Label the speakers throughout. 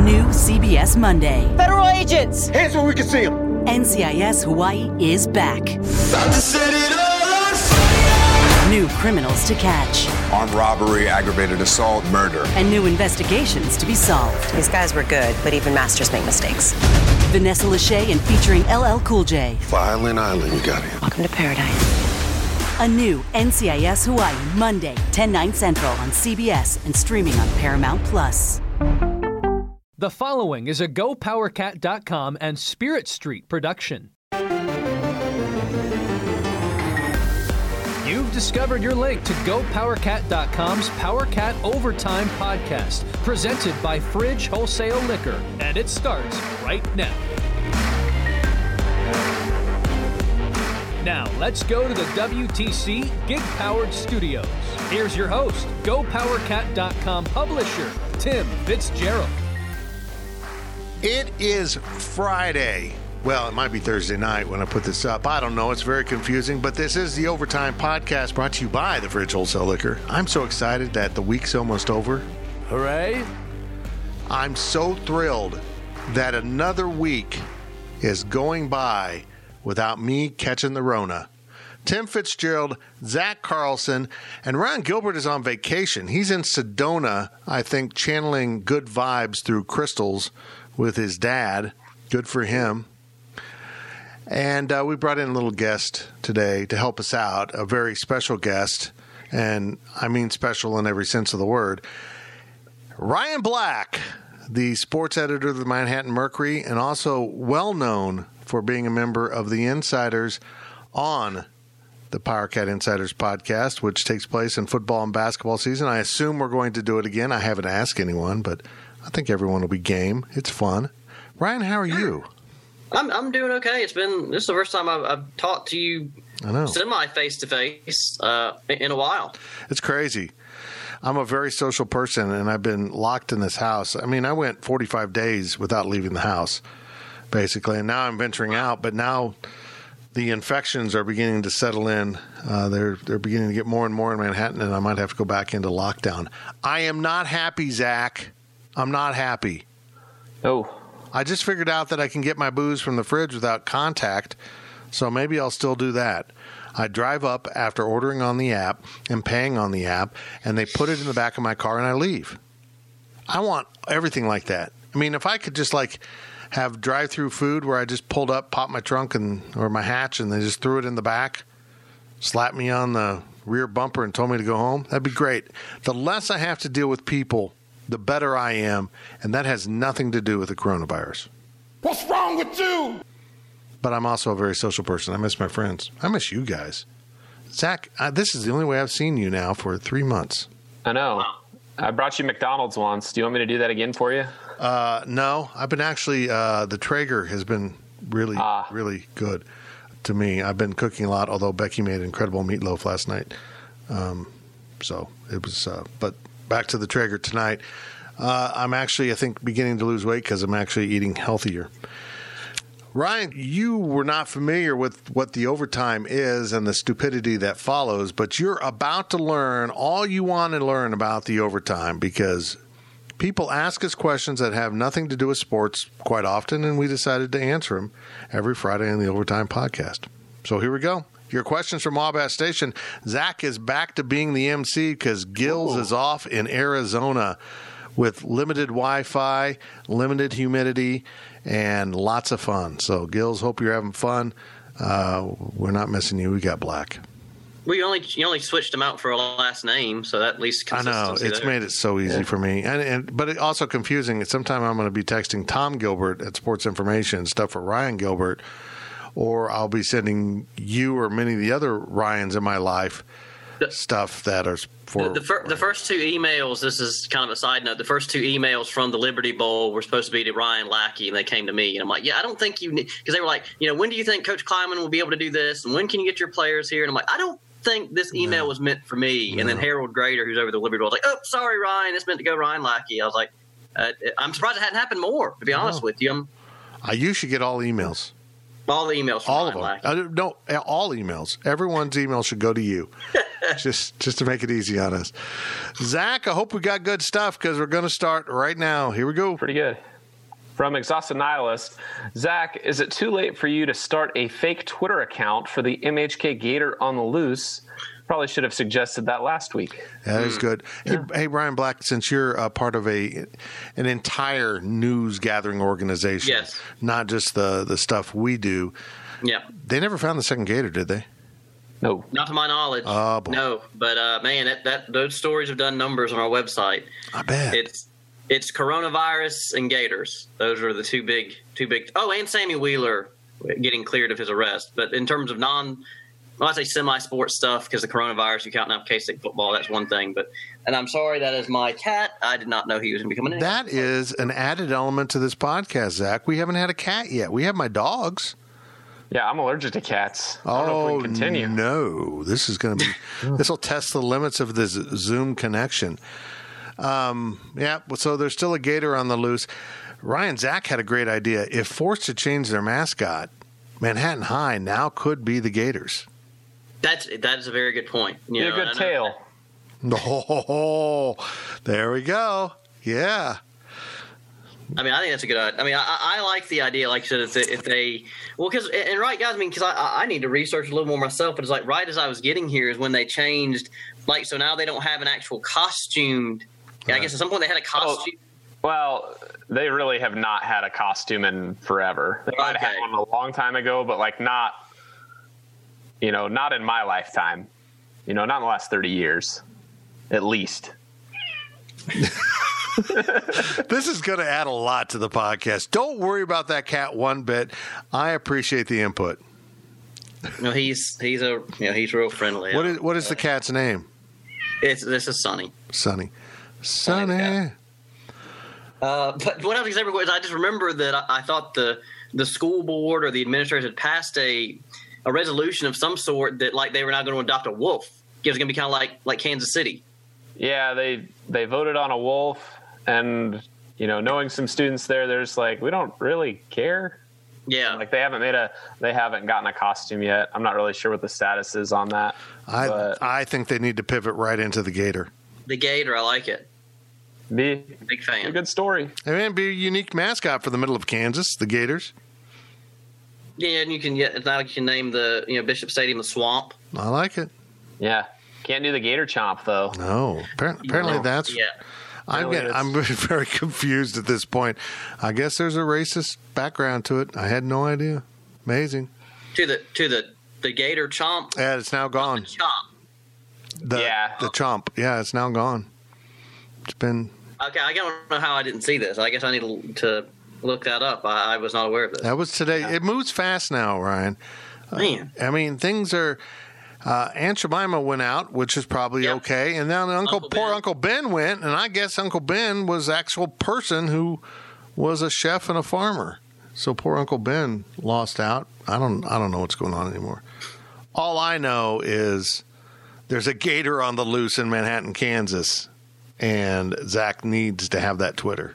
Speaker 1: New CBS Monday.
Speaker 2: Federal agents!
Speaker 3: Hands where we can see them.
Speaker 1: NCIS Hawaii is back.
Speaker 3: About to set it all on fire.
Speaker 1: New criminals to catch.
Speaker 4: Armed robbery, aggravated assault, murder.
Speaker 1: And new investigations to be solved.
Speaker 5: These guys were good, but even masters make mistakes.
Speaker 1: Vanessa Lachey and featuring LL Cool J.
Speaker 3: Violent Island you got here.
Speaker 5: Welcome to paradise.
Speaker 1: A new NCIS Hawaii, Monday, 10/9 Central on CBS and streaming on Paramount+.
Speaker 6: The following is a GoPowerCat.com and Spirit Street production. You've discovered your link to GoPowerCat.com's PowerCat Overtime podcast, presented by Fridge Wholesale Liquor, and it starts right now. Now, let's go to the WTC Gig-Powered Studios. Here's your host, GoPowerCat.com publisher, Tim Fitzgerald.
Speaker 7: It is Friday. Well, it might be Thursday night when I put this up. I don't know. It's very confusing, but this is the Overtime Podcast brought to you by the Fridge Wholesale Liquor. I'm so excited that the week's almost over.
Speaker 6: Hooray!
Speaker 7: I'm so thrilled that another week is going by without me catching the Rona. Tim Fitzgerald, Zach Carlson, and Ryan Gilbert is on vacation. He's in Sedona, I think, channeling good vibes through crystals with his dad. Good for him. And we brought in a little guest today to help us out, a very special guest, and I mean special in every sense of the word. Ryan Black, the sports editor of the Manhattan Mercury, and also well known for being a member of the Insiders on the PowerCat Insiders podcast, which takes place in football and basketball season. I assume we're going to do it again. I haven't asked anyone, but I think everyone will be game. It's fun. Ryan, how are you?
Speaker 8: I'm doing okay. This is the first time I've talked to you semi face to face in a while.
Speaker 7: It's crazy. I'm a very social person, and I've been locked in this house. I mean, I went 45 days without leaving the house, basically, and now I'm venturing out. But now the infections are beginning to settle in. They're beginning to get more and more in Manhattan, and I might have to go back into lockdown. I am not happy, Zach. I'm not happy.
Speaker 9: Oh.
Speaker 7: I just figured out that I can get my booze from the fridge without contact, so maybe I'll still do that. I drive up after ordering on the app and paying on the app, and they put it in the back of my car, and I leave. I want everything like that. I mean, if I could just, have drive-through food where I just pulled up, popped my trunk or my hatch, and they just threw it in the back, slapped me on the rear bumper and told me to go home, that'd be great. The less I have to deal with people, the better I am, and that has nothing to do with the coronavirus.
Speaker 3: What's wrong with you?
Speaker 7: But I'm also a very social person. I miss my friends. I miss you guys. Zach, this is the only way I've seen you now for 3 months.
Speaker 9: I know. I brought you McDonald's once. Do you want me to do that again for you?
Speaker 7: No. I've been actually, the Traeger has been really, really good to me. I've been cooking a lot, although Becky made incredible meatloaf last night. So it was, but back to the Traeger tonight. I'm actually, I think, beginning to lose weight because I'm actually eating healthier. Ryan, you were not familiar with what the overtime is and the stupidity that follows, but you're about to learn all you want to learn about the overtime because people ask us questions that have nothing to do with sports quite often, and we decided to answer them every Friday on the Overtime Podcast. So here we go. Your questions from Wabash Station. Zach is back to being the MC because Gills is off in Arizona with limited Wi-Fi, limited humidity, and lots of fun. So, Gills, hope you're having fun. We're not missing you. We got Black.
Speaker 8: Well, you only switched them out for a last name, so that at least consistency.
Speaker 7: I know. It's made it so easy for me. But it's also confusing. Sometime I'm going to be texting Tom Gilbert at Sports Information, stuff for Ryan Gilbert, or I'll be sending you or many of the other Ryans in my life stuff that are for
Speaker 8: the first two emails. This is kind of a side note. The first two emails from the Liberty Bowl were supposed to be to Ryan Lackey, and they came to me, and I'm like, yeah, I don't think you need, because they were like, when do you think Coach Kleiman will be able to do this, and when can you get your players here? And I'm like, I don't think this email was meant for me. No. And then Harold Grader, who's over the Liberty Bowl, was like, oh, sorry, Ryan, it's meant to go Ryan Lackey. I was like, I'm surprised it hadn't happened more, to be honest with you.
Speaker 7: You should get all emails.
Speaker 8: All the emails from
Speaker 7: all
Speaker 8: Ryan
Speaker 7: of them. No, all emails. Everyone's email should go to you. just to make it easy on us. Zach, I hope we got good stuff because we're going to start right now. Here we go.
Speaker 9: Pretty good. From Exhausted Nihilist, Zach, is it too late for you to start a fake Twitter account for the MHK Gator on the Loose? Probably should have suggested that last week.
Speaker 7: That is good.
Speaker 9: Yeah.
Speaker 7: Hey, Ryan Black, since you're a part of an entire news gathering organization,
Speaker 8: yes,
Speaker 7: not just the stuff we do.
Speaker 8: Yeah,
Speaker 7: they never found the second gator, did they?
Speaker 9: No,
Speaker 8: not to my knowledge.
Speaker 7: Oh, boy.
Speaker 8: No, but man, those stories have done numbers on our website.
Speaker 7: I bet
Speaker 8: it's coronavirus and gators. Those are the two big. Oh, and Sammy Wheeler getting cleared of his arrest. But in terms of I say semi-sport stuff because the coronavirus, you can't have K-State football. That's one thing. And I'm sorry, that is my cat. I did not know he was going to be coming in.
Speaker 7: That is an added element to this podcast, Zach. We haven't had a cat yet. We have my dogs.
Speaker 9: Yeah, I'm allergic to cats. I don't know if we can continue.
Speaker 7: No, this is going to be. This will test the limits of this Zoom connection. Yeah, so there's still a gator on the loose. Ryan, Zach had a great idea. If forced to change their mascot, Manhattan High now could be the Gators.
Speaker 8: That's a very good point.
Speaker 9: Be a good tale.
Speaker 7: Oh, there we go. Yeah.
Speaker 8: I mean, I think that's a good idea. I mean, I like the idea, like you said, if they because right, guys, I mean, because I need to research a little more myself, but it's like right as I was getting here is when they changed, like, so now they don't have an actual costumed. I guess at some point they had a costume.
Speaker 9: Well, they really have not had a costume in forever. They might have had one a long time ago, but like not in my lifetime. Not in the last 30 years, at least.
Speaker 7: This is going to add a lot to the podcast. Don't worry about that cat one bit. I appreciate the input.
Speaker 8: No, he's real friendly.
Speaker 7: What is the cat's name?
Speaker 8: This is Sonny.
Speaker 7: Sonny.
Speaker 8: But what I was saying was I just remember that I thought the school board or the administrators had passed a resolution of some sort that like they were not going to adopt a wolf. It was going to be kind of like Kansas City.
Speaker 9: Yeah, they voted on a wolf, and knowing some students there, they're just like, we don't really care.
Speaker 8: Yeah,
Speaker 9: like they haven't gotten a costume yet. I'm not really sure what the status is on that.
Speaker 7: I think they need to pivot right into the gator.
Speaker 8: The gator, I like it.
Speaker 9: Big
Speaker 8: fan.
Speaker 9: A good story.
Speaker 7: I mean, it'd be a unique mascot for the middle of Kansas, the Gators.
Speaker 8: Yeah, and it's not like you can name the Bishop Stadium the Swamp.
Speaker 7: I like it.
Speaker 9: Yeah, can't do the gator chomp though.
Speaker 7: No, apparently that's.
Speaker 8: Yeah.
Speaker 7: I'm very confused at this point. I guess there's a racist background to it. I had no idea. Amazing.
Speaker 8: To the gator chomp.
Speaker 7: Yeah, it's now gone.
Speaker 8: The chomp.
Speaker 7: The chomp. Yeah, it's now gone. It's been.
Speaker 8: Okay, I don't know how I didn't see this. I guess I need to look that up. I was not aware of this.
Speaker 7: That was today. It moves fast now, Ryan.
Speaker 8: Man.
Speaker 7: I mean, things are. Aunt Jemima went out, which is probably okay, and then Uncle Ben went, and I guess Uncle Ben was the actual person who was a chef and a farmer. So poor Uncle Ben lost out. I don't know what's going on anymore. All I know is there's a gator on the loose in Manhattan, Kansas, and Zach needs to have that Twitter.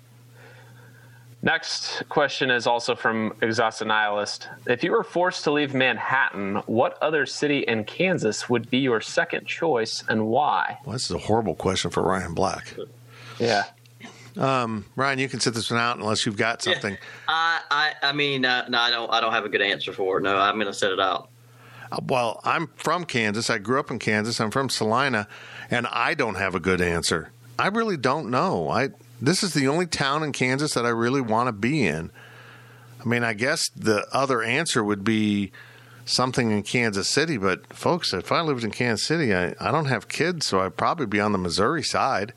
Speaker 9: Next question is also from Exhausted Nihilist. If you were forced to leave Manhattan, what other city in Kansas would be your second choice and why?
Speaker 7: Well, this is a horrible question for Ryan Black.
Speaker 9: Yeah.
Speaker 7: Ryan, you can sit this one out unless you've got something.
Speaker 8: I mean, no, I don't have a good answer for it. No, I'm going to set it out.
Speaker 7: Well, I'm from Kansas. I grew up in Kansas. I'm from Salina, and I don't have a good answer. I really don't know. This is the only town in Kansas that I really want to be in. I mean, I guess the other answer would be something in Kansas City, but folks, if I lived in Kansas City, I don't have kids, so I'd probably be on the Missouri side,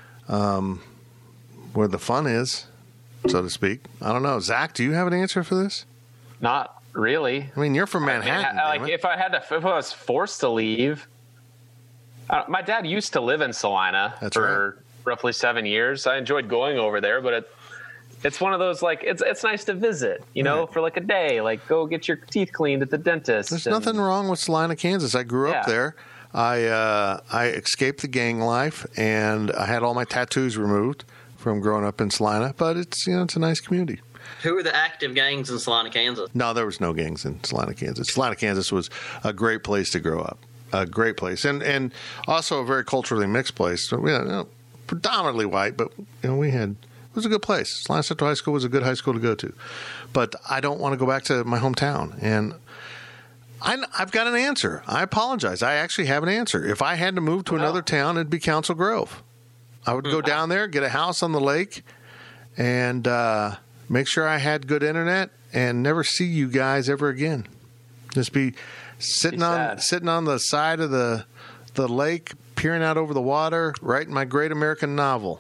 Speaker 7: where the fun is, so to speak. I don't know. Zach, do you have an answer for this?
Speaker 9: Not really.
Speaker 7: I mean, you're from Manhattan.
Speaker 9: If I was forced to leave, my dad used to live in Salina for roughly 7 years. I enjoyed going over there, but it's one of those, like, it's nice to visit, for like a day, like go get your teeth cleaned at the dentist.
Speaker 7: There's nothing wrong with Salina, Kansas. I grew up there. I escaped the gang life, and I had all my tattoos removed from growing up in Salina, but it's a nice community.
Speaker 8: Who are the active gangs in Salina, Kansas?
Speaker 7: No, there was no gangs in Salina, Kansas. Salina, Kansas was a great place to grow up. A great place. And also a very culturally mixed place. So, predominantly white, but we had It was a good place. Salina Central High School was a good high school to go to. But I don't want to go back to my hometown. And I've got an answer. I apologize. I actually have an answer. If I had to move to another town, it'd be Council Grove. I would go down there, get a house on the lake, and make sure I had good internet and never see you guys ever again. Just be sitting on the side of the lake, peering out over the water, writing my great American novel.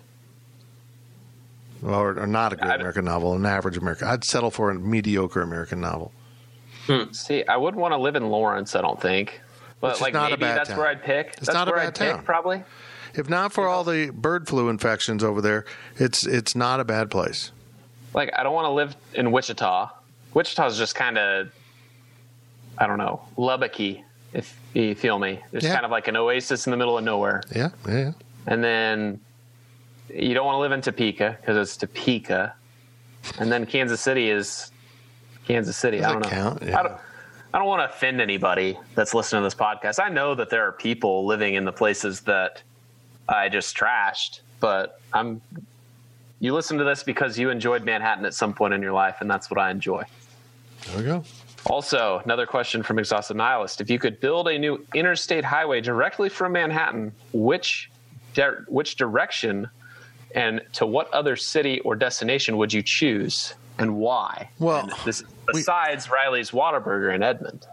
Speaker 7: Or not a great American novel, an average American. I'd settle for a mediocre American novel.
Speaker 9: See, I wouldn't want to live in Lawrence, I don't think. But like maybe that's where I'd pick.
Speaker 7: It's not a bad town.
Speaker 9: Probably.
Speaker 7: If not for all the bird flu infections over there, it's not a bad place.
Speaker 9: Like, I don't want to live in Wichita. Wichita's just kind of, I don't know, Lubbocky, if you feel me. It's kind of like an oasis in the middle of nowhere.
Speaker 7: Yeah.
Speaker 9: And then you don't want to live in Topeka because it's Topeka. And then Kansas City is Kansas City.
Speaker 7: Does
Speaker 9: I don't know.
Speaker 7: Count? Yeah.
Speaker 9: I don't want to offend anybody that's listening to this podcast. I know that there are people living in the places that I just trashed, but you listen to this because you enjoyed Manhattan at some point in your life, and that's what I enjoy.
Speaker 7: There we go.
Speaker 9: Also, another question from Exhausted Nihilist. If you could build a new interstate highway directly from Manhattan, which direction and to what other city or destination would you choose, and why?
Speaker 7: Well,
Speaker 9: and this besides Riley's Whataburger in Edmond.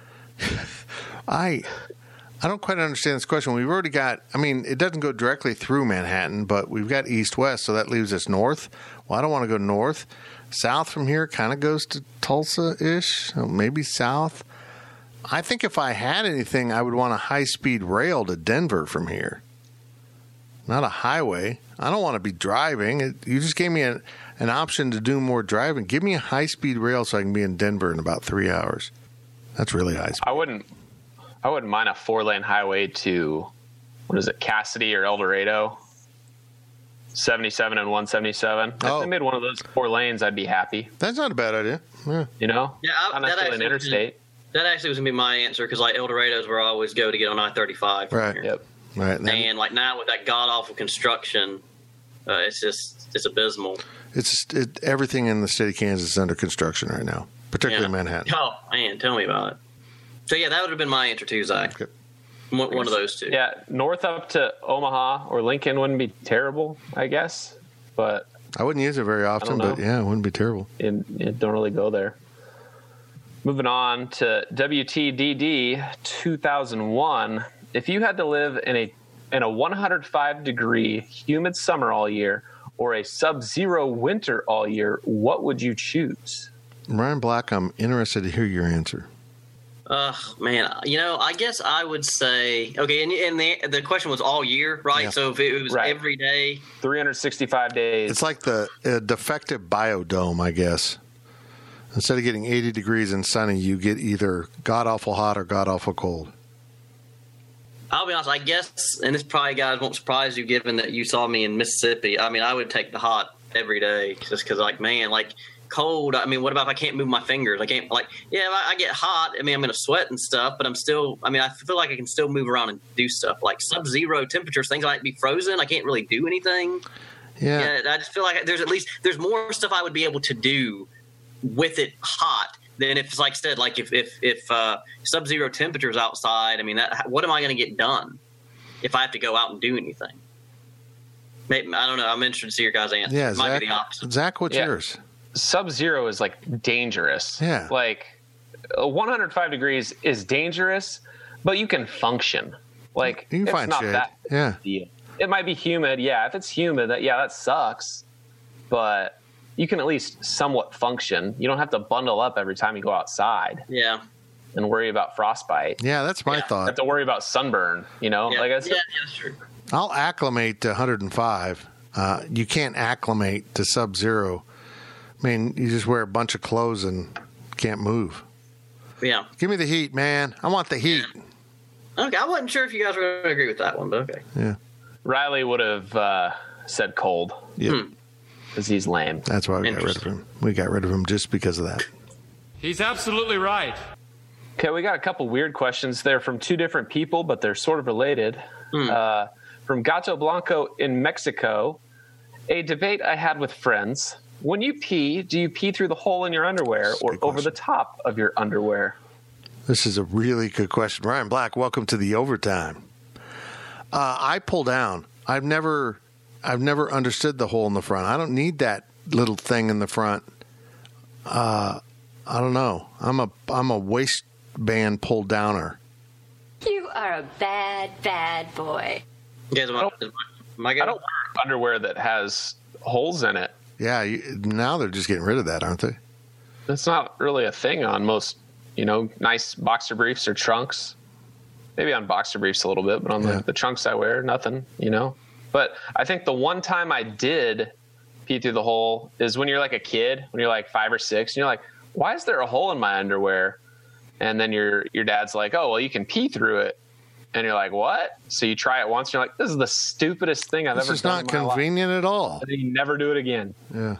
Speaker 7: I don't quite understand this question. We've already got, it doesn't go directly through Manhattan, but we've got east-west, so that leaves us north. Well, I don't want to go north. South from here kind of goes to Tulsa-ish, maybe south. I think if I had anything, I would want a high-speed rail to Denver from here. Not a highway. I don't want to be driving. You just gave me an option to do more driving. Give me a high-speed rail so I can be in Denver in about 3 hours. That's really high speed.
Speaker 9: I wouldn't mind a 4-lane highway to, Cassidy or El Dorado? 77 and 177. If they made one of those 4 lanes, I'd be happy.
Speaker 7: That's not a bad idea. Yeah.
Speaker 9: Not necessarily an interstate.
Speaker 8: That actually was going to be my answer because, El Dorado is where I always go to get on I-35.
Speaker 7: Right.
Speaker 8: Here.
Speaker 9: Yep.
Speaker 7: Right.
Speaker 8: And, now with that god-awful construction, it's abysmal.
Speaker 7: Everything in the state of Kansas is under construction right now, particularly Manhattan.
Speaker 8: Oh, man, tell me about it. So, that would have been my answer too, Zach.
Speaker 7: Okay.
Speaker 8: One of those two.
Speaker 9: Yeah, north up to Omaha or Lincoln wouldn't be terrible, I guess. But
Speaker 7: I wouldn't use it very often, but it wouldn't be terrible.
Speaker 9: It don't really go there. Moving on to WTDD 2001. If you had to live in a 105-degree humid summer all year or a sub-zero winter all year, what would you choose?
Speaker 7: Ryan Black, I'm interested to hear your answer.
Speaker 8: Man, I guess I would say, okay, and the question was all year, right? Yeah. So if it was every day.
Speaker 9: 365 days.
Speaker 7: It's like the defective biodome, I guess. Instead of getting 80 degrees and sunny, you get either god-awful hot or god-awful cold.
Speaker 8: I'll be honest, I guess, and this probably, guys, won't surprise you given that you saw me in Mississippi. I would take the hot every day just because, cold. What about if I can't move my fingers? I can't, I get hot. I'm going to sweat and stuff, but I'm still, I feel like I can still move around and do stuff. Like sub-zero temperatures, things might be frozen. I can't really do anything.
Speaker 7: Yeah.
Speaker 8: I just feel like there's more stuff I would be able to do with it hot than if it's if sub-zero temperatures outside. What am I going to get done if I have to go out and do anything? Maybe, I don't know. I'm interested to see your guys' answer.
Speaker 7: Yeah,
Speaker 8: it might be the opposite.
Speaker 7: Zach, what's yours?
Speaker 9: Sub-zero is dangerous.
Speaker 7: Yeah.
Speaker 9: 105 degrees is dangerous, but you can function.
Speaker 7: You can find
Speaker 9: not
Speaker 7: shade.
Speaker 9: That
Speaker 7: yeah.
Speaker 9: Deal. It might be humid. Yeah. If it's humid, that sucks, but you can at least somewhat function. You don't have to bundle up every time you go outside.
Speaker 8: Yeah.
Speaker 9: And worry about frostbite.
Speaker 7: Yeah, that's my thought.
Speaker 9: You have to worry about sunburn,
Speaker 8: that's true.
Speaker 7: I'll acclimate to 105. You can't acclimate to sub-zero. You just wear a bunch of clothes and can't move.
Speaker 8: Yeah.
Speaker 7: Give me the heat, man. I want the heat.
Speaker 8: Yeah. Okay, I wasn't sure if you guys were going to agree with that one, but okay.
Speaker 7: Yeah.
Speaker 9: Riley would have said cold.
Speaker 7: Yeah.
Speaker 9: Because he's lame.
Speaker 7: That's why we got rid of him. We got rid of him just because of that.
Speaker 2: He's absolutely right.
Speaker 9: Okay, we got a couple weird questions there from 2 different people, but they're sort of related. From Gato Blanco in Mexico. A debate I had with friends. When you pee, do you pee through the hole in your underwear or over the top of your underwear?
Speaker 7: This is a really good question. Ryan Black, welcome to the Overtime. I pull down. I've never understood the hole in the front. I don't need that little thing in the front. I don't know. I'm a waistband pull downer.
Speaker 10: You are a bad boy.
Speaker 8: You guys want
Speaker 9: I don't wear underwear that has holes in it.
Speaker 7: Yeah, now they're just getting rid of that, aren't they?
Speaker 9: That's not really a thing on most, nice boxer briefs or trunks. Maybe on boxer briefs a little bit, but on the trunks I wear, nothing, But I think the one time I did pee through the hole is when you're like a kid, when you're like 5 or 6, and you're like, why is there a hole in my underwear? And then your dad's like, oh, well, you can pee through it. And you're like, what? So you try it once, and you're like, this is the stupidest thing I've ever done.
Speaker 7: This is not convenient at all.
Speaker 9: And then you never do it again.
Speaker 7: Yeah.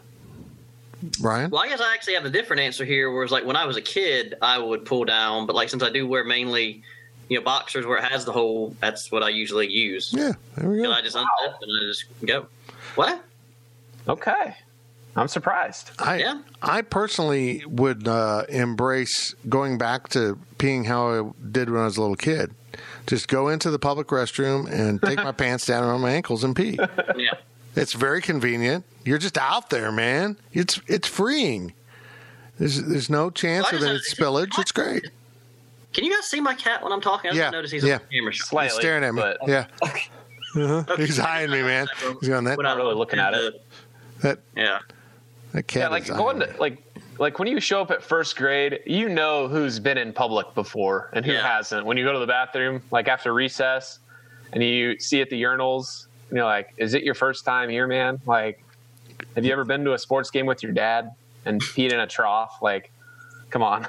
Speaker 7: Ryan?
Speaker 8: Well, I guess I actually have a different answer here, whereas like when I was a kid, I would pull down, but like since I do wear mainly boxers where it has the hole, that's what I usually use.
Speaker 7: Yeah, there we go.
Speaker 8: I just unzip and I just go. What?
Speaker 9: Okay. I'm surprised.
Speaker 7: I personally would embrace going back to peeing how I did when I was a little kid. Just go into the public restroom and take my pants down around my ankles and pee.
Speaker 8: Yeah.
Speaker 7: It's very convenient. You're just out there, man. It's freeing. There's no chance of any spillage. It's great.
Speaker 8: Can you guys see my cat when I'm talking? I just noticed he's on the camera.
Speaker 7: He's staring at me. Yeah. Okay. He's eyeing me, man. He's going that.
Speaker 9: We're not really looking at it.
Speaker 7: That cat.
Speaker 9: Yeah, like going to like when you show up at first grade, who's been in public before and who hasn't. When you go to the bathroom, like after recess, and you see at the urinals, and you're like, is it your first time here, man? Like, have you ever been to a sports game with your dad and peed in a trough? Like, come on.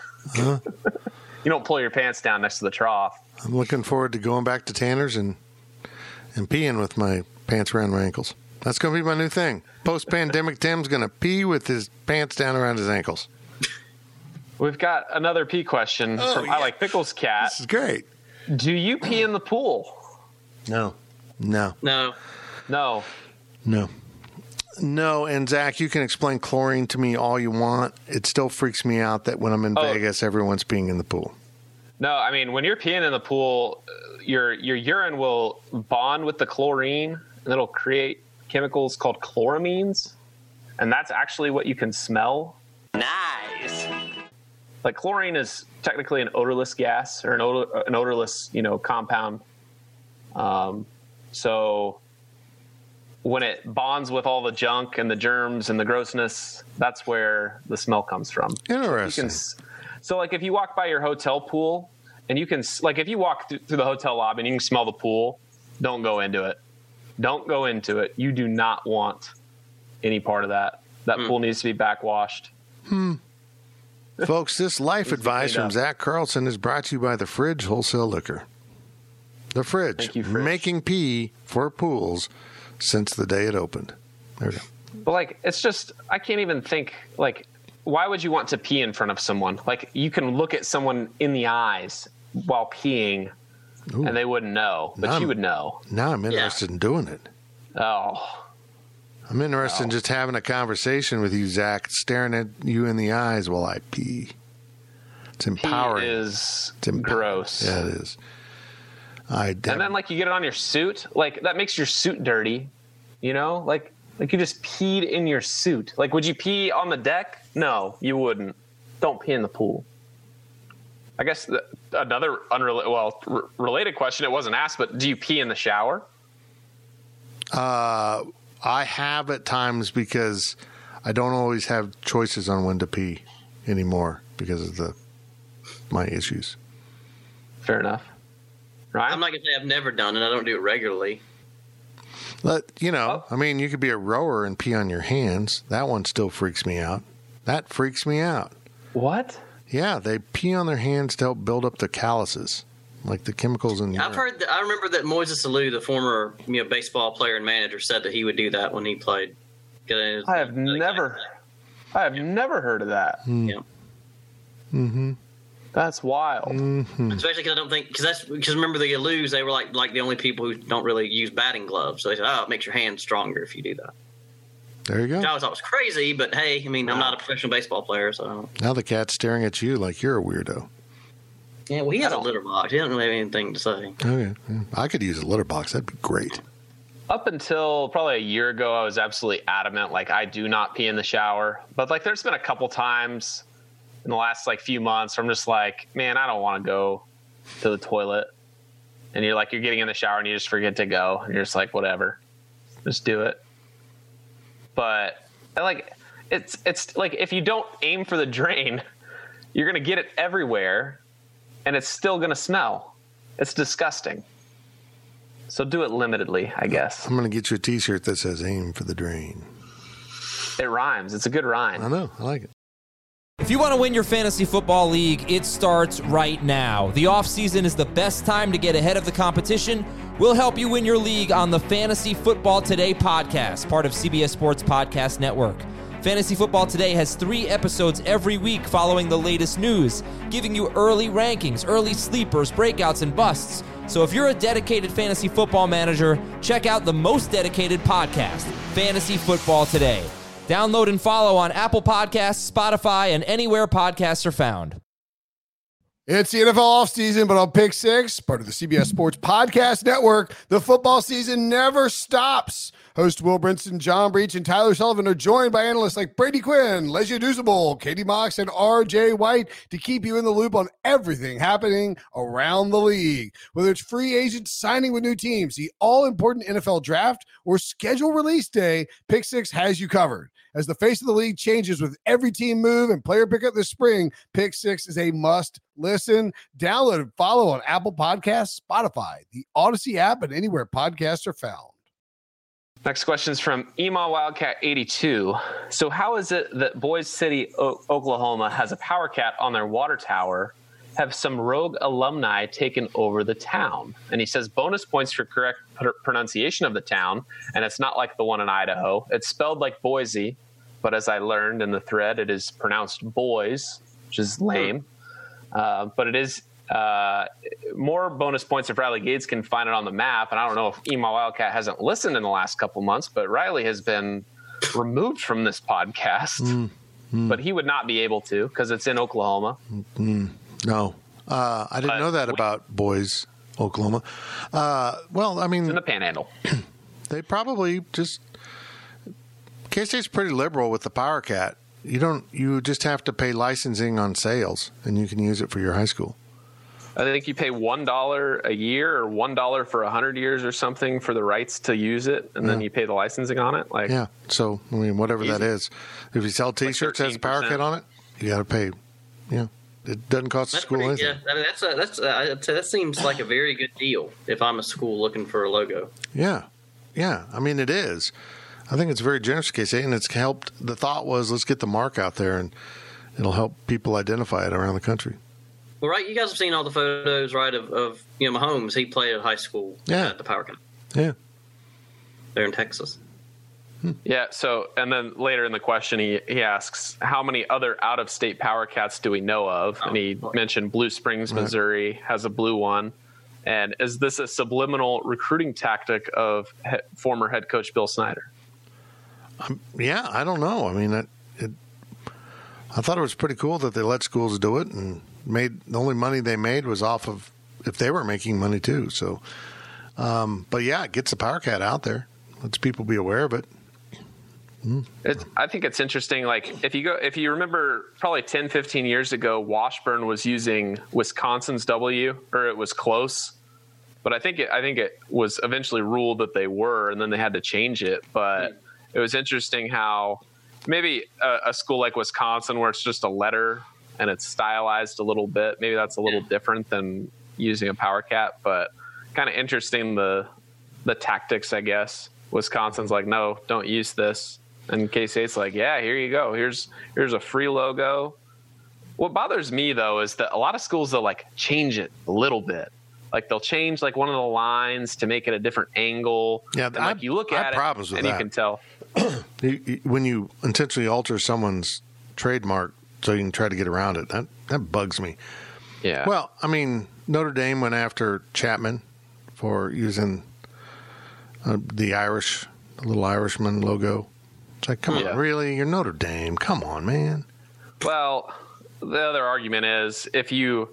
Speaker 9: You don't pull your pants down next to the trough.
Speaker 7: I'm looking forward to going back to Tanner's and peeing with my pants around my ankles. That's going to be my new thing. Post-pandemic, Tim's going to pee with his pants down around his ankles.
Speaker 9: We've got another pee question from I Like Pickles Cat.
Speaker 7: This is great.
Speaker 9: Do you pee in the pool?
Speaker 7: No. And Zach, you can explain chlorine to me all you want. It still freaks me out that when I'm in Vegas, everyone's peeing in the pool.
Speaker 9: No, I mean, when you're peeing in the pool, your urine will bond with the chlorine, and it'll create chemicals called chloramines, and that's actually what you can smell.
Speaker 3: Nice.
Speaker 9: Like chlorine is technically an odorless gas or an odorless, compound. So when it bonds with all the junk and the germs and the grossness, that's where the smell comes from.
Speaker 7: Interesting.
Speaker 9: So like if you walk by your hotel pool and you can, like if you walk through the hotel lobby and you can smell the pool, don't go into it. Don't go into it. You do not want any part of that. That pool needs to be backwashed.
Speaker 7: Folks, this life advice from Zach Carlson is brought to you by the Fridge Wholesale Liquor. The Fridge.
Speaker 9: Thank you, Fridge.
Speaker 7: Making pee for pools since the day it opened. There we go.
Speaker 9: But it's just, I can't even think, why would you want to pee in front of someone? Like, you can look at someone in the eyes while peeing, and they wouldn't know, but you would know.
Speaker 7: Now I'm interested in doing it.
Speaker 9: Oh.
Speaker 7: I'm interested in just having a conversation with you, Zach, staring at you in the eyes while I pee. It's empowering.
Speaker 9: Pee is gross.
Speaker 7: Yeah, it is.
Speaker 9: And then, you get it on your suit. That makes your suit dirty, Like you just peed in your suit. Would you pee on the deck? No, you wouldn't. Don't pee in the pool. I guess another related question, it wasn't asked, but do you pee in the shower?
Speaker 7: I have at times because I don't always have choices on when to pee anymore because of my issues.
Speaker 9: Fair enough. Ryan?
Speaker 8: I'm not going to say I've never done it. I don't do it regularly.
Speaker 7: But, I mean, you could be a rower and pee on your hands. That one still freaks me out. That freaks me out.
Speaker 9: What?
Speaker 7: Yeah, they pee on their hands to help build up the calluses, like the chemicals in your.
Speaker 8: I've heard that. I remember that Moises Alou, the former baseball player and manager, said that he would do that when he played.
Speaker 9: I have never heard of that.
Speaker 8: Yeah.
Speaker 7: Mm-hmm.
Speaker 9: That's wild.
Speaker 7: Mm-hmm.
Speaker 8: Especially because I don't think because remember the Alous, they were like the only people who don't really use batting gloves. So they said, it makes your hands stronger if you do that.
Speaker 7: There you go.
Speaker 8: Which I always thought was crazy, but hey, I mean, I'm not a professional baseball player, so.
Speaker 7: Now the cat's staring at you like you're a weirdo.
Speaker 8: Yeah, well, he has a litter box. He doesn't really have anything to say.
Speaker 7: Okay. I could use a litter box. That'd be great.
Speaker 9: Up until probably a year ago, I was absolutely adamant, like, I do not pee in the shower. But, like, there's been a couple times in the last, like, few months where I'm just like, man, I don't want to go to the toilet. And you're getting in the shower and you just forget to go. And you're just like, whatever. Just do it. But, like, it's like, if you don't aim for the drain, you're going to get it everywhere, and it's still going to smell. It's disgusting. So do it limitedly, I guess.
Speaker 7: I'm going to get you a T-shirt that says aim for the drain.
Speaker 9: It rhymes. It's a good rhyme.
Speaker 7: I know. I like it.
Speaker 11: If you want to win your fantasy football league, it starts right now. The offseason is the best time to get ahead of the competition. We'll help you win your league on the Fantasy Football Today podcast, part of CBS Sports Podcast Network. Fantasy Football Today has 3 episodes every week following the latest news, giving you early rankings, early sleepers, breakouts, and busts. So if you're a dedicated fantasy football manager, check out the most dedicated podcast, Fantasy Football Today. Download and follow on Apple Podcasts, Spotify, and anywhere podcasts are found.
Speaker 12: It's the NFL offseason, but on Pick Six, part of the CBS Sports Podcast Network, the football season never stops. Host Will Brinson, John Breach, and Tyler Sullivan are joined by analysts like Brady Quinn, Lesia Duzable, Katie Mox, and R.J. White to keep you in the loop on everything happening around the league. Whether it's free agents signing with new teams, the all-important NFL draft, or schedule release day, Pick Six has you covered. As the face of the league changes with every team move and player pickup this spring, Pick Six is a must-listen. Download and follow on Apple Podcasts, Spotify, the Odyssey app, and anywhere podcasts are found.
Speaker 9: Next question is from Ema Wildcat 82. So how is it that Boise City, Oklahoma has a power cat on their water tower, have some rogue alumni taken over the town? And he says bonus points for correct pronunciation of the town, and it's not like the one in Idaho. It's spelled like Boise, but as I learned in the thread, it is pronounced boys, which is lame. But it is more bonus points if Riley Gates can find it on the map. And I don't know if Ema Wildcat hasn't listened in the last couple months, but Riley has been removed from this podcast. But he would not be able to because it's in Oklahoma.
Speaker 7: No. I didn't know that about Boise, Oklahoma. Well, I mean,
Speaker 9: it's in the Panhandle.
Speaker 7: They probably just K-State's pretty liberal with the Power Cat. You just have to pay licensing on sales, and you can use it for your high school.
Speaker 9: I think you pay $1 a year or $1 for 100 years or something for the rights to use it, and then you pay the licensing on it. Like,
Speaker 7: so I mean, whatever that is. If you sell T-shirts that has a Power Cat on it, you got to pay. Yeah, it doesn't cost the school anything.
Speaker 8: Yeah, I mean, that seems like a very good deal if I'm a school looking for a logo.
Speaker 7: Yeah. I mean, it is. I think it's very generous case, and it's helped. The thought was, let's get the mark out there, and it'll help people identify it around the country.
Speaker 8: Well, right, you guys have seen all the photos, right, of Mahomes. He played at high school at the Power Cat.
Speaker 7: Yeah.
Speaker 8: There in Texas.
Speaker 9: Yeah, so, and then later in the question, he asks, how many other out-of-state Power Cats do we know of? And he mentioned Blue Springs, Missouri, has a blue one. And is this a subliminal recruiting tactic of former head coach Bill Snyder?
Speaker 7: Yeah, I don't know. I mean, I thought it was pretty cool that they let schools do it, and the only money they made was off of if they were making money too. So, but yeah, it gets the Power Cat out there, lets people be aware of it.
Speaker 9: I think it's interesting. Like if you remember, probably 10, 15 years ago, Washburn was using Wisconsin's W, or it was close. But I think it was eventually ruled that they were, and then they had to change it. But it was interesting how maybe a school like Wisconsin, where it's just a letter and it's stylized a little bit, maybe that's a little different than using a Power Cat. But kind of interesting the tactics, I guess. Wisconsin's like, no, don't use this. And K-State's like, yeah, here you go. Here's a free logo. What bothers me, though, is that a lot of schools, they'll like change it a little bit. Like they'll change like one of the lines to make it a different angle.
Speaker 7: Yeah,
Speaker 9: and, like you look at it and you can tell.
Speaker 7: When you intentionally alter someone's trademark so you can try to get around it, that bugs me.
Speaker 9: Yeah.
Speaker 7: Well, I mean, Notre Dame went after Chapman for using the little Irishman logo. It's like, come on, really? You're Notre Dame. Come on, man.
Speaker 9: Well, the other argument is if you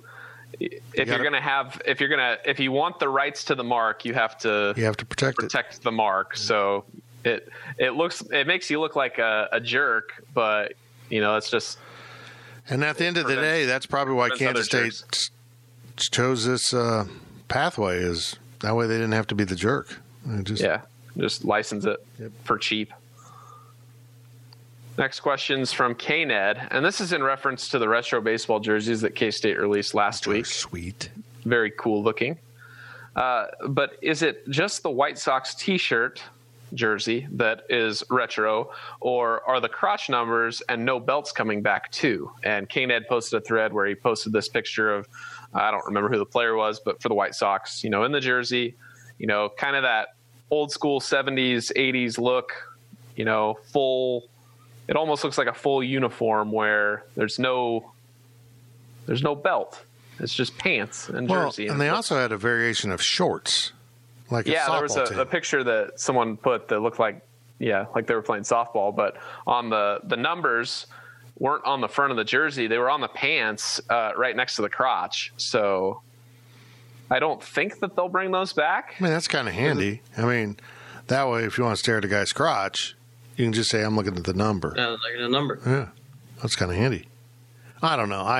Speaker 9: want the rights to the mark, you have to protect the mark. So it makes you look like a jerk, but it's just.
Speaker 7: And at the end of the day, that's probably why Kansas State chose this pathway, is that way they didn't have to be the jerk.
Speaker 9: Just license it for cheap. Next question's from K-Ned, and this is in reference to the retro baseball jerseys that K-State released last week.
Speaker 7: Sweet.
Speaker 9: Very cool looking. But is it just the White Sox T-shirt jersey that is retro, or are the crotch numbers and no belts coming back too? And K-Ned posted a thread where he posted this picture of, I don't remember who the player was, but for the White Sox, in the jersey, kind of that old school 70s, 80s look, full. It almost looks like a full uniform where there's no belt. It's just pants and jersey.
Speaker 7: And they also had a variation of shorts. Like
Speaker 9: there was a picture that someone put that looked like they were playing softball, but on the numbers weren't on the front of the jersey. They were on the pants right next to the crotch. So I don't think that they'll bring those back.
Speaker 7: I mean, that's kind of handy. I mean, that way, if you want to stare at a guy's crotch, you can just say, I'm looking at the number.
Speaker 8: Yeah, looking at the number.
Speaker 7: Yeah, that's kind of handy. I don't know.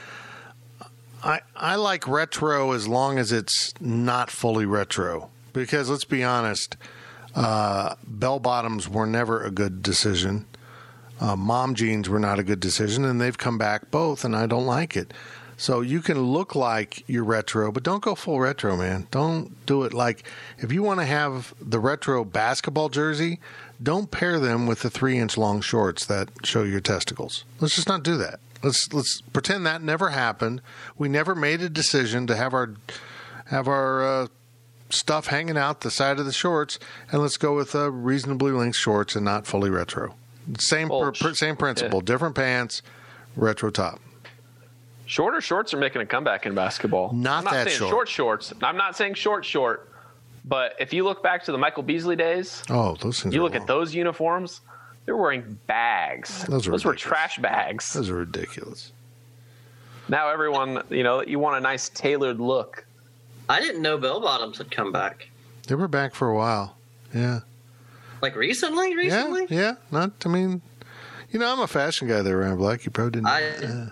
Speaker 7: I like retro as long as it's not fully retro. Because let's be honest, bell bottoms were never a good decision. Mom jeans were not a good decision, and they've come back both, and I don't like it. So you can look like you're retro, but don't go full retro, man. Don't do it like, if you want to have the retro basketball jersey, don't pair them with the 3-inch long shorts that show your testicles. Let's just not do that. Let's pretend that never happened. We never made a decision to have our stuff hanging out the side of the shorts, and let's go with reasonably length shorts and not fully retro. Same principle. Yeah. Different pants, retro top.
Speaker 9: Shorter shorts are making a comeback in basketball. I'm not saying short shorts. I'm not saying short. But if you look back to the Michael Beasley days,
Speaker 7: those things.
Speaker 9: You look at those uniforms, they're wearing bags. Those were trash bags.
Speaker 7: Those are ridiculous.
Speaker 9: Now everyone, you want a nice tailored look.
Speaker 8: I didn't know bell bottoms had come back.
Speaker 7: They were back for a while. Yeah.
Speaker 8: Like recently?
Speaker 7: Yeah. I'm a fashion guy there around Black. You probably didn't.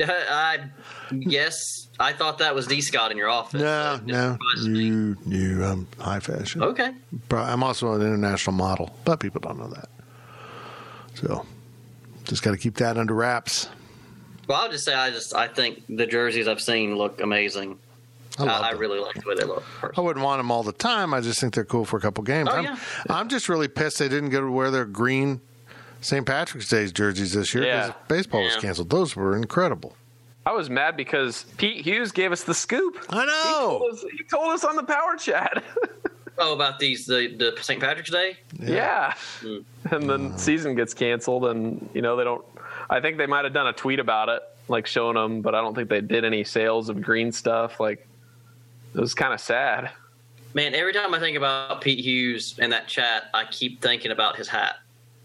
Speaker 8: Yes, I thought that was D. Scott in your office.
Speaker 7: No, I'm high fashion.
Speaker 8: Okay.
Speaker 7: I'm also an international model, but people don't know that. So, just got to keep that under wraps.
Speaker 8: Well, I'll just say I think the jerseys I've seen look amazing. I really like the way they look. Personally.
Speaker 7: I wouldn't want them all the time. I just think they're cool for a couple games. I'm just really pissed they didn't go to wear their green St. Patrick's Day jerseys this year because baseball was canceled. Those were incredible.
Speaker 9: I was mad because Pete Hughes gave us the scoop.
Speaker 7: I know.
Speaker 9: He told us on the Power Chat.
Speaker 8: About the St. Patrick's Day?
Speaker 9: Yeah. And then season gets canceled, and they don't. I think they might have done a tweet about it, like showing them, but I don't think they did any sales of green stuff. Like, it was kind of sad.
Speaker 8: Man, every time I think about Pete Hughes and that chat, I keep thinking about his hat.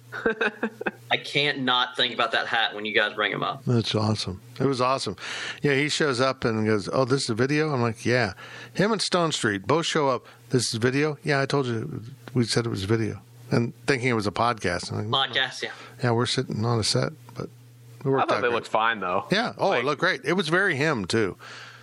Speaker 8: I can't not think about that hat when you guys bring him up.
Speaker 7: That's awesome. It was awesome. Yeah, he shows up and goes, "Oh, this is a video?" I'm like, "Yeah." Him and Stone Street both show up. "This is video?" "Yeah, I told you. We said it was video." And thinking it was a podcast. I'm like,
Speaker 8: podcast, yeah.
Speaker 7: Yeah, we're sitting on a set, but it worked out.
Speaker 9: I thought they looked fine, though.
Speaker 7: Yeah. Oh, it looked great. It was very him, too.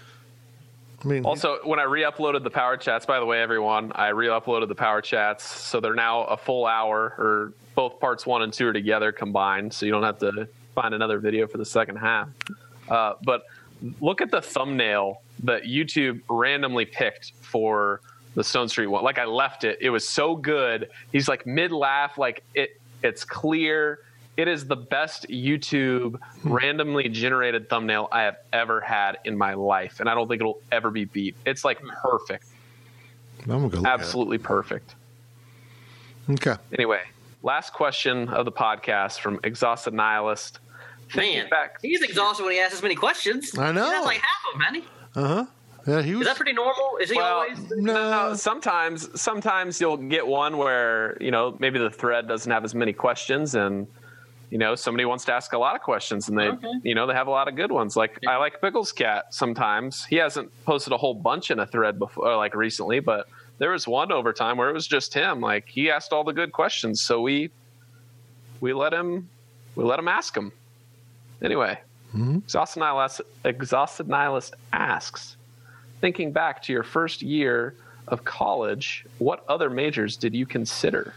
Speaker 7: I mean,
Speaker 9: also, when I re-uploaded the Power Chats, by the way, everyone, I re-uploaded the Power Chats, so they're now a full hour, or both parts 1 and 2 are together combined, so you don't have to find another video for the second half. But look at the thumbnail that YouTube randomly picked for the Stone Street one. Like, I left it. It was so good. He's like mid-laugh, like it's clear. It is the best YouTube randomly generated thumbnail I have ever had in my life, and I don't think it'll ever be beat. It's like perfect.
Speaker 7: I'm gonna go look
Speaker 9: absolutely at it. Perfect.
Speaker 7: Okay.
Speaker 9: Anyway, last question of the podcast from Exhausted Nihilist.
Speaker 8: Man, he's exhausted when he asks as many questions.
Speaker 7: I know.
Speaker 8: That's like half of them, man.
Speaker 7: Uh-huh. Yeah, he was.
Speaker 8: Is that pretty normal? Is he always?
Speaker 9: No. Sometimes you'll get one where, maybe the thread doesn't have as many questions, and somebody wants to ask a lot of questions, and they they have a lot of good ones. Like I like Pickles Cat sometimes. He hasn't posted a whole bunch in a thread before, like recently, but there was one overtime where it was just him. Like he asked all the good questions, so we let him ask them. Anyway, Exhausted Nihilist asks, thinking back to your first year of college, what other majors did you consider?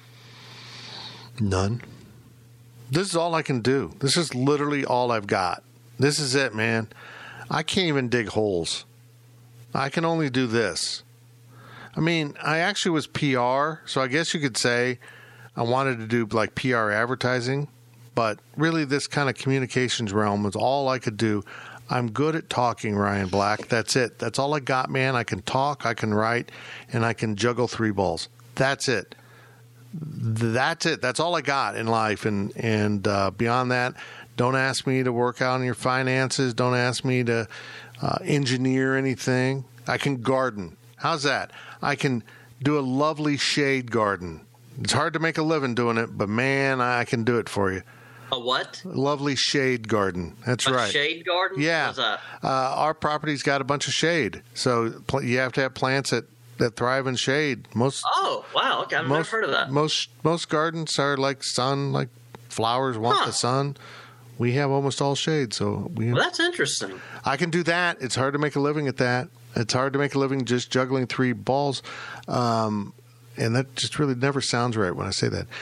Speaker 7: None. This is all I can do. This is literally all I've got. This is it, man. I can't even dig holes. I can only do this. I mean, I actually was PR, so I guess you could say I wanted to do like PR advertising, but really this kind of communications realm was all I could do. I'm good at talking, Ryan Black. That's it. That's all I got, man. I can talk, I can write, and I can juggle 3 balls. That's it. That's it. That's all I got in life. And beyond that, don't ask me to work out on your finances. Don't ask me to engineer anything. I can garden. How's that? I can do a lovely shade garden. It's hard to make a living doing it, but man, I can do it for you.
Speaker 8: A what?
Speaker 7: A lovely shade garden. That's right.
Speaker 8: A shade garden?
Speaker 7: Yeah.
Speaker 8: What's that?
Speaker 7: Our property's got a bunch of shade, so you have to have plants that thrive in shade.
Speaker 8: Oh, wow. Okay, I've never heard of that.
Speaker 7: Most gardens are like sun, like flowers want the sun. We have almost all shade, so
Speaker 8: well, that's interesting.
Speaker 7: I can do that. It's hard to make a living at that. It's hard to make a living just juggling 3 balls, and that just really never sounds right when I say that.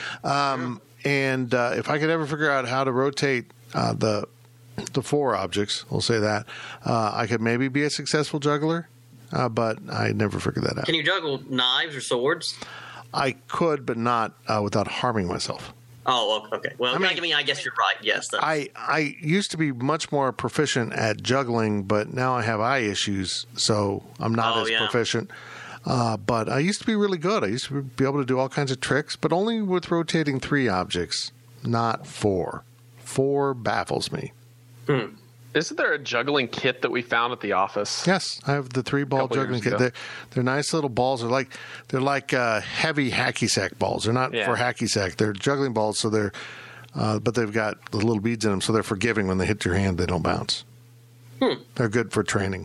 Speaker 7: And if I could ever figure out how to rotate the 4 objects, we'll say that, I could maybe be a successful juggler, but I never figured that out.
Speaker 8: Can you juggle knives or swords?
Speaker 7: I could, but not without harming myself.
Speaker 8: Oh, okay. Well, I guess you're right. Yes.
Speaker 7: I used to be much more proficient at juggling, but now I have eye issues, so I'm not as proficient. But I used to be really good. I used to be able to do all kinds of tricks, but only with rotating 3 objects, not 4. 4 baffles me.
Speaker 9: Isn't there a juggling kit that we found at the office?
Speaker 7: Yes, I have the 3-ball juggling kit. They're nice little balls. They're like heavy hacky sack balls. They're not for hacky sack. They're juggling balls, so they're but they've got the little beads in them, so they're forgiving. When they hit your hand, they don't bounce. They're good for training.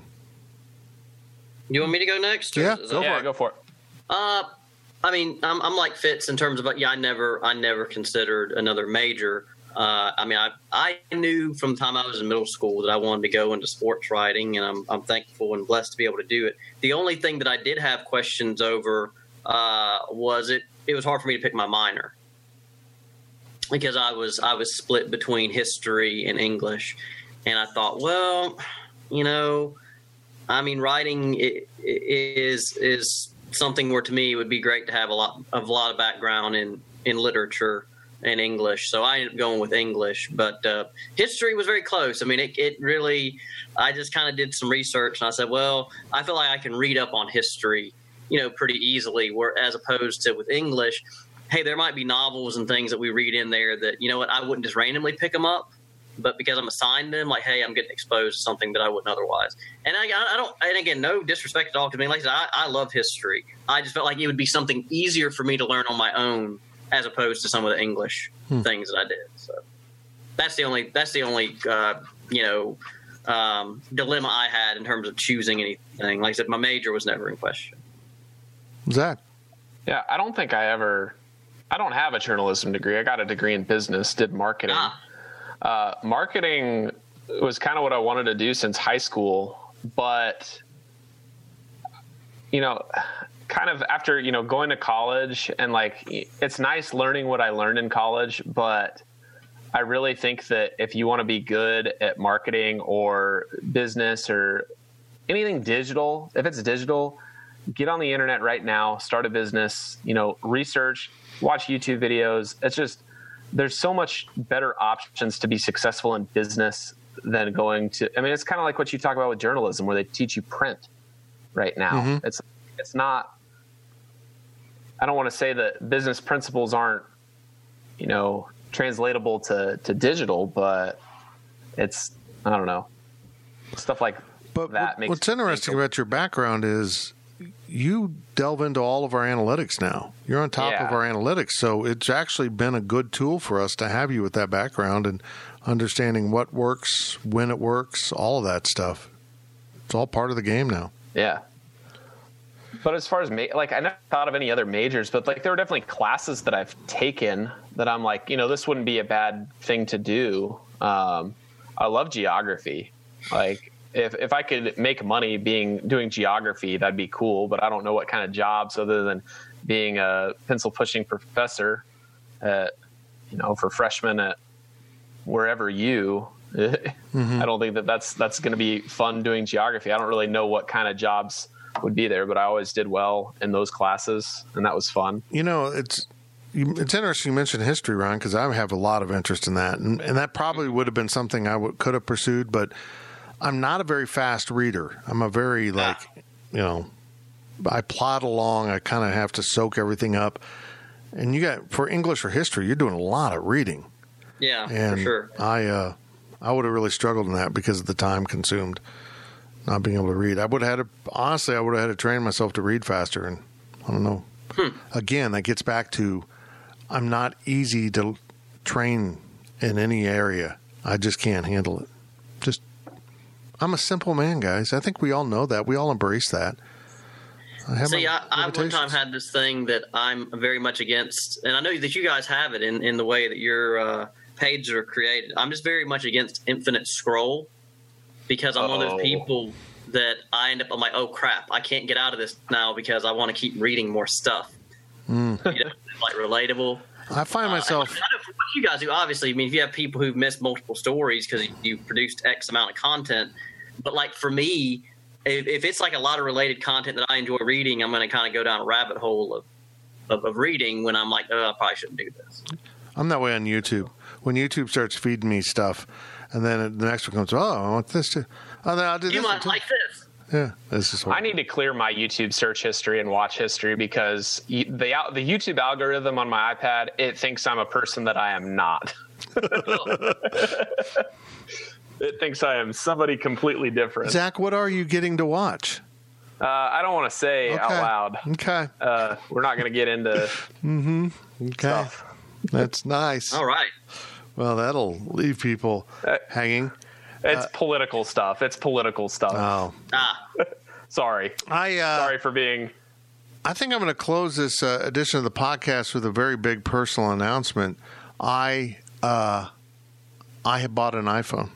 Speaker 8: You want me to go next?
Speaker 7: Yeah,
Speaker 9: go for it.
Speaker 8: I mean, I'm like Fitz in terms of I never considered another major. I knew from the time I was in middle school that I wanted to go into sports writing, and I'm thankful and blessed to be able to do it. The only thing that I did have questions over was it was hard for me to pick my minor because I was split between history and English, and I thought, well, writing is something where to me it would be great to have a lot of background in literature and English. So I ended up going with English, but history was very close. I mean, it really, I just kind of did some research and I said, well, I feel like I can read up on history, pretty easily, as opposed to with English, hey, there might be novels and things that we read in there that, I wouldn't just randomly pick them up. But because I'm assigned them, like, hey, I'm getting exposed to something that I wouldn't otherwise. And I don't, and again, no disrespect at all to me. Like I said, I love history. I just felt like it would be something easier for me to learn on my own as opposed to some of the English things that I did. So that's the only dilemma I had in terms of choosing anything. Like I said, my major was never in question.
Speaker 7: Zach?
Speaker 9: Yeah, I don't have a journalism degree. I got a degree in business, did marketing. Marketing was kind of what I wanted to do since high school, but, kind of after, going to college and it's nice learning what I learned in college, but I really think that if you want to be good at marketing or business or anything digital, if it's digital, get on the internet right now, start a business, research, watch YouTube videos. It's just, there's so much better options to be successful in business than going to, it's kind of like what you talk about with journalism where they teach you print right now. Mm-hmm. It's not, I don't want to say that business principles aren't, translatable to digital, but it's, I don't know, stuff like
Speaker 7: But
Speaker 9: that makes
Speaker 7: what's interesting about your background is you delve into all of our analytics now. You're on top of our analytics, so it's actually been a good tool for us to have you with that background and understanding what works, when it works, all of that stuff. It's all part of the game now.
Speaker 9: Yeah. But as far as I never thought of any other majors, but there are definitely classes that I've taken that I'm like, this wouldn't be a bad thing to do. I love geography. If I could make money doing geography, that'd be cool. But I don't know what kind of jobs other than being a pencil pushing professor, for freshmen at wherever you. Mm-hmm. I don't think that's going to be fun doing geography. I don't really know what kind of jobs would be there, but I always did well in those classes, and that was fun.
Speaker 7: It's interesting you mentioned history, Ron, because I have a lot of interest in that, and that probably would have been something I could have pursued, but I'm not a very fast reader. I'm a very I plod along. I kind of have to soak everything up, and for English or history, you're doing a lot of reading.
Speaker 8: Yeah,
Speaker 7: and
Speaker 8: for sure.
Speaker 7: I would have really struggled in that because of the time consumed, not being able to read. I would have had to train myself to read faster, and I don't know. Again, that gets back to I'm not easy to train in any area. I just can't handle it. I'm a simple man, guys. I think we all know that. We all embrace that.
Speaker 8: I one time had this thing that I'm very much against, and I know that you guys have it in the way that your pages are created. I'm just very much against infinite scroll because I'm one of those people that I end up, I'm like, oh crap, I can't get out of this now because I want to keep reading more stuff. Relatable.
Speaker 7: I find myself.
Speaker 8: I know for what you guys do, obviously, if you have people who've missed multiple stories because you produced X amount of content, but for me, if it's a lot of related content that I enjoy reading, I'm going to kind of go down a rabbit hole of reading when I'm like, oh, I probably shouldn't do this.
Speaker 7: I'm that way on YouTube. When YouTube starts feeding me stuff, and then the next one comes, oh, I want this too. Oh, then I'll do this.
Speaker 8: You might like this.
Speaker 7: Yeah, this is.
Speaker 9: I need to clear my YouTube search history and watch history because the YouTube algorithm on my iPad, it thinks I'm a person that I am not. It thinks I am somebody completely different.
Speaker 7: Zach, what are you getting to watch?
Speaker 9: I don't want to say out loud.
Speaker 7: Okay.
Speaker 9: We're not going to get into stuff.
Speaker 7: That's nice.
Speaker 8: All right.
Speaker 7: Well, that'll leave people hanging.
Speaker 9: It's political stuff.
Speaker 7: Oh.
Speaker 9: Sorry. Sorry for being.
Speaker 7: I think I'm going to close this edition of the podcast with a very big personal announcement. I have bought an iPhone.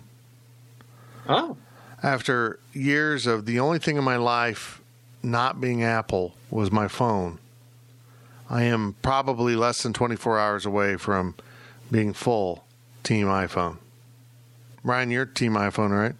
Speaker 8: Oh.
Speaker 7: After years of the only thing in my life not being Apple was my phone, I am probably less than 24 hours away from being full Team iPhone. Ryan, you're Team iPhone, right?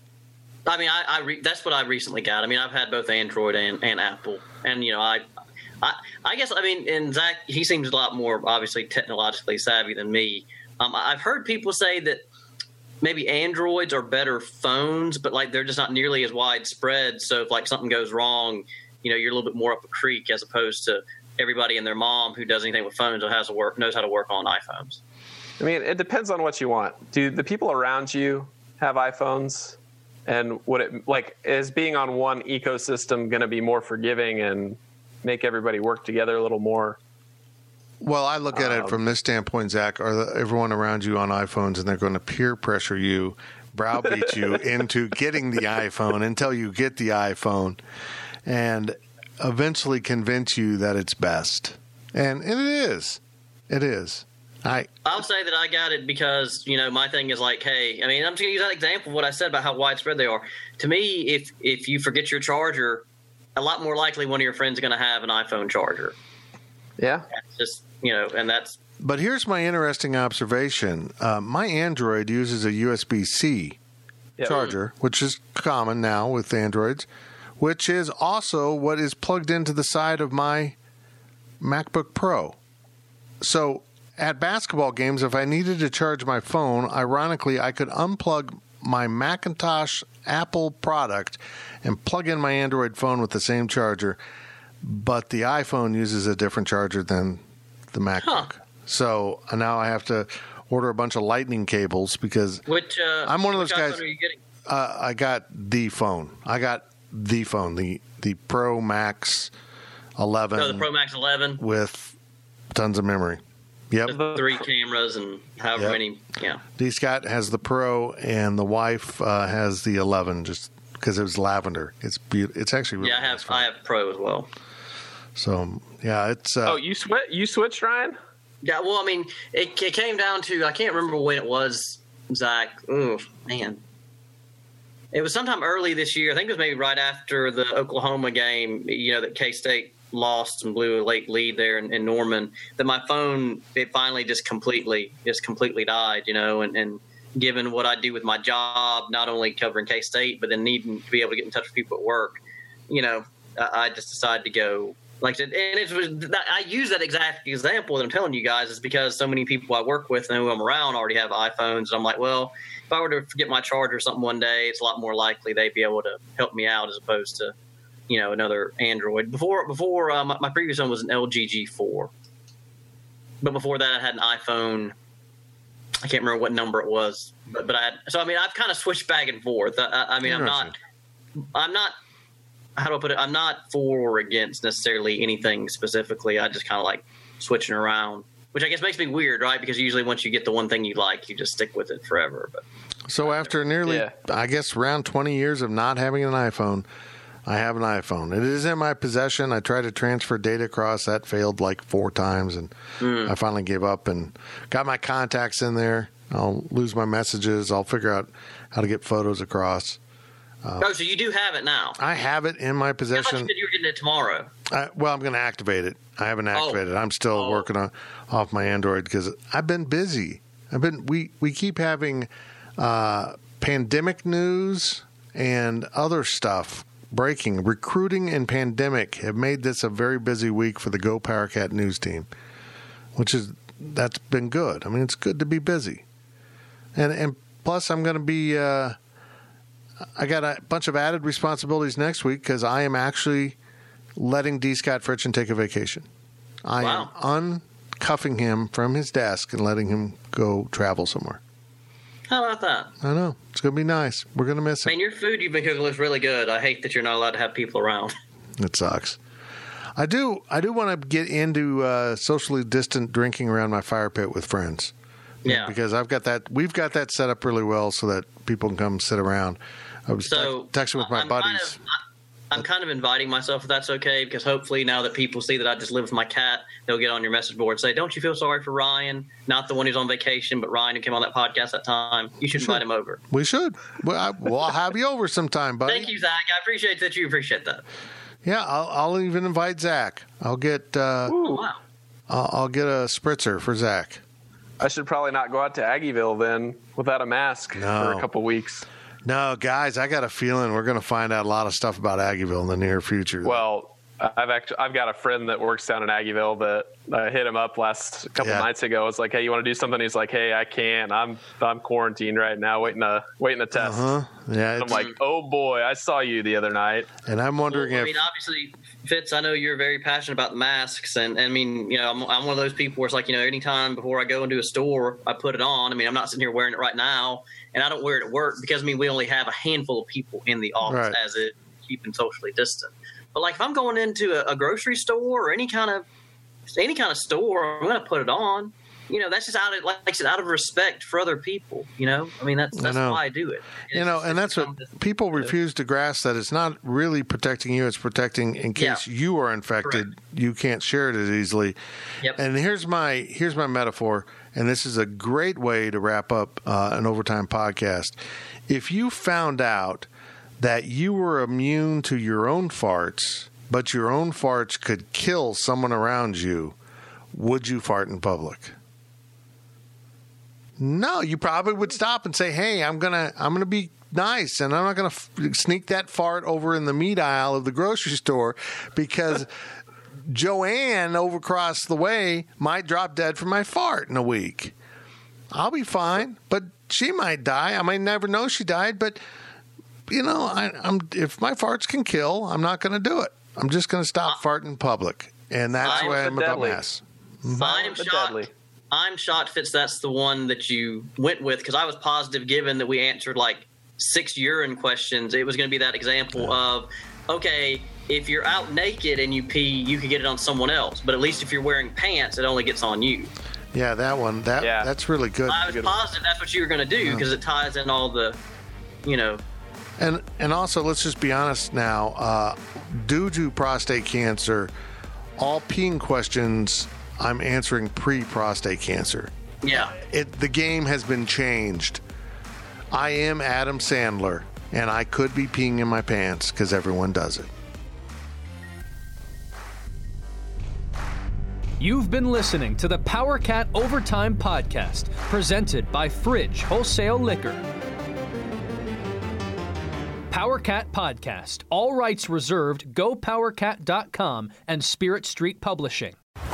Speaker 8: I mean, that's what I recently got. I mean, I've had both Android and Apple, and I guess and Zach, he seems a lot more obviously technologically savvy than me. I've heard people say that maybe Androids are better phones, but they're just not nearly as widespread. So if something goes wrong, you're a little bit more up a creek as opposed to everybody and their mom who does anything with phones or knows how to work on iPhones.
Speaker 9: I mean, it depends on what you want. Do the people around you have iPhones? And is being on one ecosystem going to be more forgiving and make everybody work together a little more?
Speaker 7: Well, I look at it from this standpoint, Zach. Everyone around you on iPhones, and they're going to peer pressure you, browbeat you into getting the iPhone until you get the iPhone, and eventually convince you that it's best. And it is. It is.
Speaker 8: I'll say that I got it because, my thing is hey, I'm just going to use that example of what I said about how widespread they are. To me, if you forget your charger, a lot more likely one of your friends is going to have an iPhone charger.
Speaker 9: Yeah.
Speaker 8: That's just, and that's.
Speaker 7: But here's my interesting observation. My Android uses a USB-C charger, which is common now with Androids, which is also what is plugged into the side of my MacBook Pro. So at basketball games, if I needed to charge my phone, ironically, I could unplug my Macintosh Apple product and plug in my Android phone with the same charger, but the iPhone uses a different charger than the MacBook. Huh. So now I have to order a bunch of lightning cables because
Speaker 8: which
Speaker 7: I'm one of those guys.
Speaker 8: Are you getting?
Speaker 7: I got the phone. The Pro Max 11.
Speaker 8: No, the Pro Max 11
Speaker 7: with tons of memory. Yep.
Speaker 8: With 3 cameras and however many. Yeah.
Speaker 7: D. Scott has the Pro, and the wife has the 11, just because it was lavender. It's beautiful. It's actually really
Speaker 8: nice. I have Pro as well.
Speaker 7: So yeah, it's.
Speaker 9: You switched, Ryan?
Speaker 8: Yeah. Well, I mean, it came down to, I can't remember when it was, Zach. Oh man. It was sometime early this year. I think it was maybe right after the Oklahoma game, that K-State lost and blew a late lead there in Norman, that my phone, it finally just completely died, and given what I do with my job, not only covering K-State, but then needing to be able to get in touch with people at work, I just decided to go. I use that exact example that I'm telling you guys is because so many people I work with and who I'm around already have iPhones. And I'm like, well, if I were to forget my charger or something one day, it's a lot more likely they'd be able to help me out as opposed to, another Android. Before my previous one was an LG G4. But before that, I had an iPhone. I can't remember what number it was, but I've kind of switched back and forth. I'm not. How do I put it? I'm not for or against necessarily anything specifically. I just kind of like switching around, which I guess makes me weird, right? Because usually once you get the one thing you like, you just stick with it forever. But
Speaker 7: so after nearly, I guess, around 20 years of not having an iPhone, I have an iPhone. It is in my possession. I tried to transfer data across. That failed like 4 times, and I finally gave up and got my contacts in there. I'll lose my messages. I'll figure out how to get photos across.
Speaker 8: So you do have it now?
Speaker 7: I have it in my possession.
Speaker 8: I thought you said you were getting it tomorrow.
Speaker 7: Well, I'm going to activate it. I haven't activated it. I'm still working off my Android because I've been busy. We keep having pandemic news and other stuff breaking. Recruiting and pandemic have made this a very busy week for the Go PowerCat news team, that's been good. I mean, it's good to be busy. And plus, I'm going to be I got a bunch of added responsibilities next week because I am actually letting D. Scott Fritchen take a vacation. I am uncuffing him from his desk and letting him go travel somewhere.
Speaker 8: How about that?
Speaker 7: I know. It's going to be nice. We're going to miss him.
Speaker 8: Man, your food you've been cooking looks really good. I hate that you're not allowed to have people around.
Speaker 7: It sucks. I do want to get into socially distant drinking around my fire pit with friends.
Speaker 8: Yeah.
Speaker 7: Because we've got that set up really well so that people can come sit around. I was texting with my buddies.
Speaker 8: I'm kind of inviting myself if that's okay, because hopefully now that people see that I just live with my cat, they'll get on your message board and say, don't you feel sorry for Ryan? Not the one who's on vacation, but Ryan who came on that podcast that time. You should invite him over.
Speaker 7: We should. Well, I'll have you over sometime, buddy.
Speaker 8: Thank you, Zach. I appreciate that you appreciate that.
Speaker 7: Yeah, I'll even invite Zach. I'll get I'll get a spritzer for Zach.
Speaker 9: I should probably not go out to Aggieville then without a mask for a couple weeks.
Speaker 7: No, guys, I got a feeling we're going to find out a lot of stuff about Aggieville in the near future.
Speaker 9: Well, I've got a friend that works down in Aggieville that I hit him up a couple nights ago. I was like, hey, you want to do something? He's like, hey, I can't. I'm quarantined right now, waiting to test.
Speaker 7: Yeah,
Speaker 9: I'm like, oh boy, I saw you the other night.
Speaker 7: And I'm wondering if.
Speaker 8: I mean, obviously, Fitz, I know you're very passionate about the masks, and I mean, I'm one of those people where it's like, anytime before I go into a store, I put it on. I mean, I'm not sitting here wearing it right now, and I don't wear it at work because we only have a handful of people in the office as it keeping socially distant. But like if I'm going into a grocery store or any kind of store, I'm going to put it on. That's just out of respect for other people. I mean, that's why I do it.
Speaker 7: And that's what people refuse to grasp, that it's not really protecting you; it's protecting in case you are infected.
Speaker 8: Correct.
Speaker 7: You can't share it as easily.
Speaker 8: Yep.
Speaker 7: And here's my metaphor, and this is a great way to wrap up an Overtime podcast. If you found out that you were immune to your own farts, but your own farts could kill someone around you, would you fart in public? No, you probably would stop and say, hey, I'm gonna be nice, and I'm not gonna sneak that fart over in the meat aisle of the grocery store because Joanne over across the way might drop dead from my fart in a week. I'll be fine, but she might die. I might never know she died, but if my farts can kill, I'm not going to do it. I'm just going to stop farting in public, and that's why I'm about mass.
Speaker 8: I'm shocked, Fitz, that's the one that you went with, because I was positive, given that we answered like 6 urine questions, it was going to be that example of, okay, if you're out naked and you pee, you could get it on someone else. But at least if you're wearing pants, it only gets on you.
Speaker 7: Yeah, that one. That's really good.
Speaker 8: I was positive that's what you were going to do because it ties in all the,
Speaker 7: And also, let's just be honest now. Due to prostate cancer, all peeing questions I'm answering pre-prostate cancer.
Speaker 8: Yeah.
Speaker 7: The game has been changed. I am Adam Sandler, and I could be peeing in my pants because everyone does it.
Speaker 6: You've been listening to the PowerCat Overtime Podcast, presented by Fridge Wholesale Liquor. PowerCat Podcast. All rights reserved. GoPowerCat.com and Spirit Street Publishing.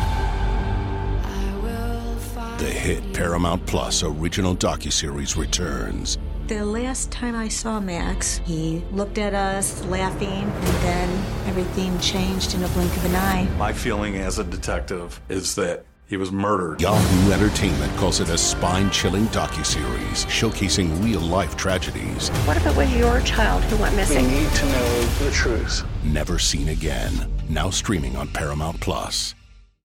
Speaker 13: The hit Paramount Plus original docuseries returns.
Speaker 14: The last time I saw Max, he looked at us laughing, and then everything changed in a blink of an eye.
Speaker 15: My feeling as a detective is that he was murdered.
Speaker 13: Yahoo Entertainment calls it a spine-chilling docuseries showcasing real-life tragedies.
Speaker 5: What if it was your child who went missing?
Speaker 15: We need to know the truth.
Speaker 13: Never seen again. Now streaming on Paramount Plus.